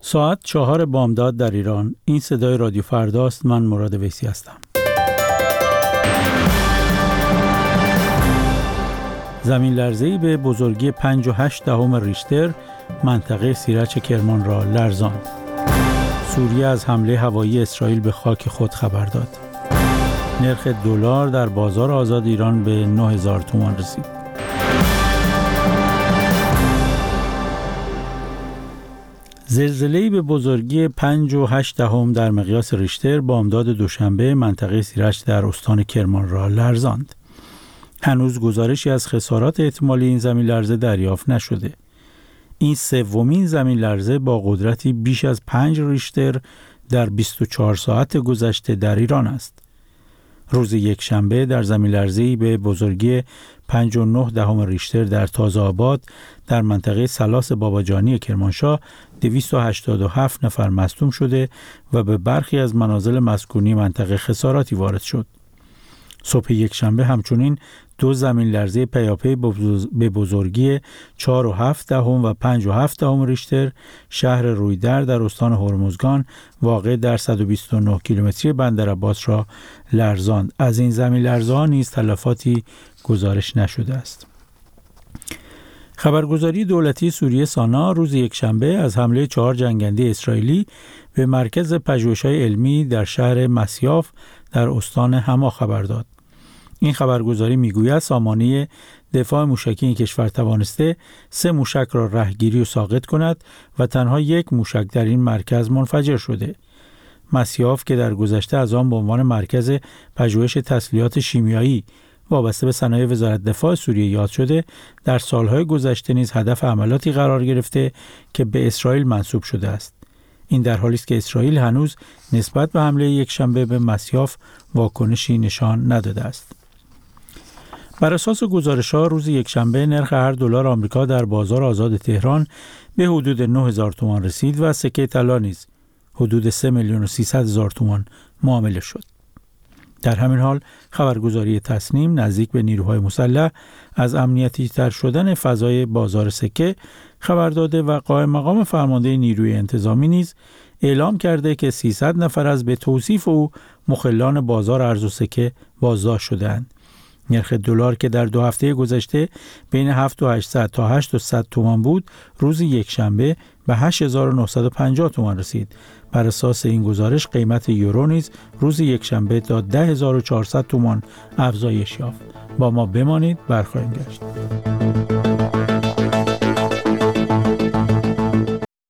ساعت 4 بامداد در ایران. این صدای رادیو فرداست. من مراد ویسی هستم. زمین لرزه‌ای به بزرگی 5.8 ریشتر منطقه سیرچ کرمان را لرزاند. سوریه از حمله هوایی اسرائیل به خاک خود خبر داد. نرخ دلار در بازار آزاد ایران به 9000 تومان رسید. زلزله‌ای به بزرگی 5.8 در مقیاس ریشتر بامداد دوشنبه منطقه سیرچ در استان کرمان را لرزاند. هنوز گزارشی از خسارات احتمالی این زمین لرزه دریافت نشده. این سومین زمین لرزه با قدرتی بیش از 5 ریشتر در 24 ساعت گذشته در ایران است. روز یکشنبه در زمین لرزه‌ای به بزرگی 5.9 ریشتر در تازه آباد در منطقه سلاس باباجانی کرمانشاه 287 نفر مصدوم شده و به برخی از منازل مسکونی منطقه خساراتی وارد شد. صبح یکشنبه همچنین 2 زمین لرزه پیاپی به بزرگی 4.7 و 5.7 ریشتر شهر رویدر در استان هرمزگان واقع در 129 کیلومتری بندر عباس را لرزاند. از این زمین لرزه‌ها نیز تلفاتی گزارش نشده است. خبرگزاری دولتی سوریه سانا روز یکشنبه از حمله 4 جنگنده اسرائیلی به مرکز پژوهش‌های علمی در شهر مسیاف در استان حما خبر داد. این خبرگزاری میگوید سامانه دفاع موشکی این کشور توانسته 3 موشک را رهگیری و ساقط کند و تنها 1 موشک در این مرکز منفجر شده. مسیاف که در گذشته از آن به عنوان مرکز پژوهش تسلیحات شیمیایی وابسته به صنایع وزارت دفاع سوریه یاد شده، در سالهای گذشته نیز هدف حملاتی قرار گرفته که به اسرائیل منسوب شده است. این در حالی است که اسرائیل هنوز نسبت به حمله یکشنبه به مسیاف واکنشی نشان نداده است. بر اساس گزارش‌ها روز یکشنبه نرخ هر دلار آمریکا در بازار آزاد تهران به حدود 9000 تومان رسید و سکه طلا نیز حدود 3,300,000 تومان معامله شد. در همین حال خبرگزاری تصنیم نزدیک به نیروهای مسلح از امنیتی تر شدن فضای بازار سکه خبر داده و قائم مقام فرمانده نیروی انتظامی نیز اعلام کرده که 300 نفر از به توصیف او مخلان بازار ارز و سکه بازداشت شدند. نرخ دلار که در 2 هفته گذشته بین 7800 تا 8100 تومان بود، روز یکشنبه به 8950 تومان رسید. بر اساس این گزارش قیمت یورو نیز روز یکشنبه تا 10400 تومان افزایش یافت. با ما بمانید، برخواهیم گشت.